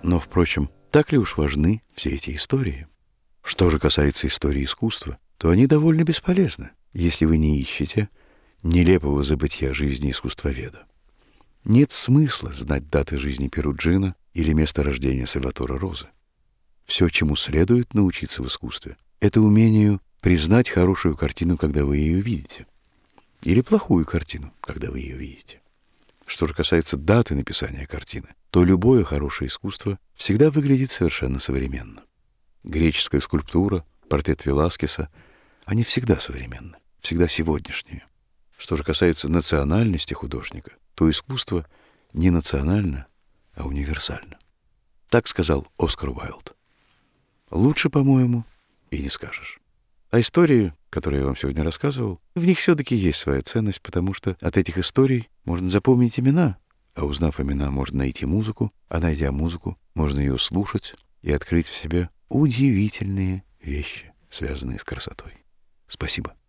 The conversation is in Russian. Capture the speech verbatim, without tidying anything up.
Но, впрочем, так ли уж важны все эти истории? Что же касается истории искусства, то они довольно бесполезны, если вы не ищете нелепого забытья жизни искусствоведа. Нет смысла знать даты жизни Перуджино или место рождения Сальватора Розы. Все, чему следует научиться в искусстве, это умению признать хорошую картину, когда вы ее видите, или плохую картину, когда вы ее видите. Что же касается даты написания картины, то любое хорошее искусство всегда выглядит совершенно современно. Греческая скульптура, портрет Веласкеса, они всегда современны, всегда сегодняшние. Что же касается национальности художника, то искусство не национально, а универсально. Так сказал Оскар Уайльд. Лучше, по-моему, и не скажешь. А истории, которые я вам сегодня рассказывал, в них все-таки есть своя ценность, потому что от этих историй можно запомнить имена, а узнав имена, можно найти музыку, а найдя музыку, можно ее слушать и открыть в себе удивительные вещи, связанные с красотой. Спасибо.